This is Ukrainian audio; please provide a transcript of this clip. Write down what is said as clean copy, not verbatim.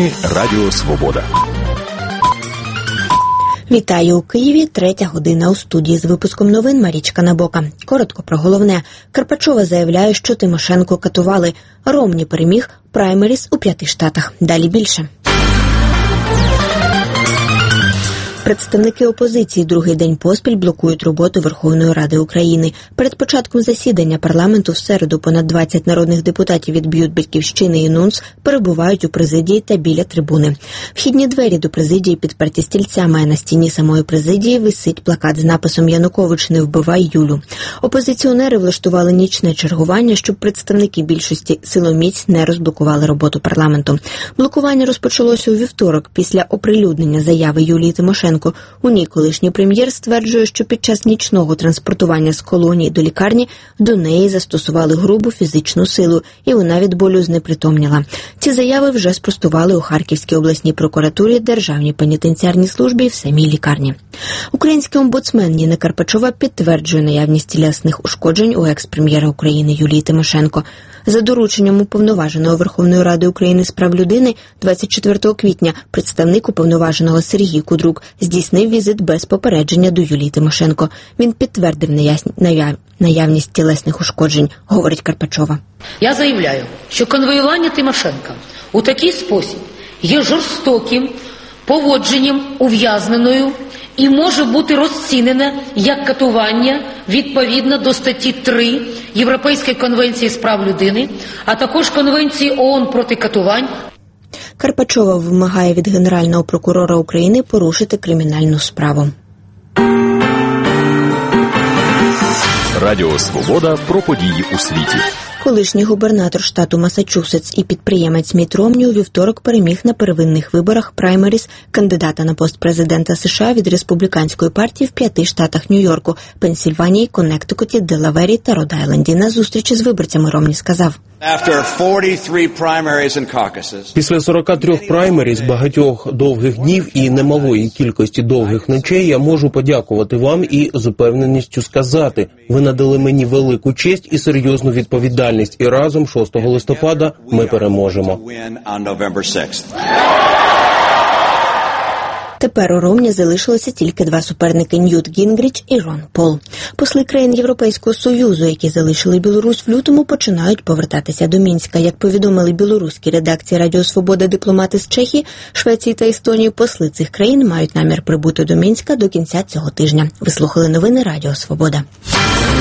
Новини Радіо Свобода. Вітаю у Києві, 3 година у студії з випуском новин Марічка Набока. Коротко про головне. Карпачова заявляє, що Тимошенко катували. Ромні переміг праймеріс у 5 штатах. Далі більше. Представники опозиції другий день поспіль блокують роботу Верховної Ради України. Перед початком засідання парламенту в середу понад 20 народних депутатів від БЮТ Батьківщини і НУНС перебувають у президії та біля трибуни. Вхідні двері до президії підперті стільцями, а на стіні самої президії висить плакат з написом «Янукович, не вбивай Юлю». Опозиціонери влаштували нічне чергування, щоб представники більшості силоміць не розблокували роботу парламенту. Блокування розпочалося у вівторок після оприлюднення заяви Юлії Тимошенко. У ній колишній прем'єр стверджує, що під час нічного транспортування з колонії до лікарні до неї застосували грубу фізичну силу, і вона від болю знепритомніла. Ці заяви вже спростували у Харківській обласній прокуратурі, Державній пенітенціарній службі і в самій лікарні. Український омбудсмен Ніна Карпачова підтверджує наявність тілесних ушкоджень у екс-прем'єра України Юлії Тимошенко. За дорученням Уповноваженого Верховної Ради України з прав людини 24 квітня представник Уповноваженого Сергій Кудрук здійснив візит без попередження до Юлії Тимошенко. Він підтвердив наявність тілесних ушкоджень, говорить Карпачова. Я заявляю, що конвоювання Тимошенка у такий спосіб є жорстоким поводженням ув'язненою і може бути розцінене як катування відповідно до статті 3 Європейської конвенції з прав людини, а також Конвенції ООН проти катувань. Карпачова вимагає від Генерального прокурора України порушити кримінальну справу. Радіо Свобода про події у світі. Колишній губернатор штату Масачусетс і підприємець Мітт Ромні у вівторок переміг на первинних виборах праймеріс кандидата на пост президента США від республіканської партії в 5 штатах Нью-Йорку, Пенсільванії, Коннектикуті, Делавері та Род-Айленді. На зустрічі з виборцями Ромні сказав: Після 43 праймеріс, багатьох довгих днів і немалої кількості довгих ночей я можу подякувати вам і з упевненістю сказати, ви надали мені велику честь і серйозну відповідальність, і разом 6 листопада ми переможемо. Тепер у Ромні залишилося тільки 2 суперники – Ньют Гінгріч і Рон Пол. Посли країн Європейського Союзу, які залишили Білорусь в лютому, починають повертатися до Мінська. Як повідомили білоруські редакції Радіо Свобода дипломати з Чехії, Швеції та Естонії, посли цих країн мають намір прибути до Мінська до кінця цього тижня. Ви слухали новини Радіо Свобода.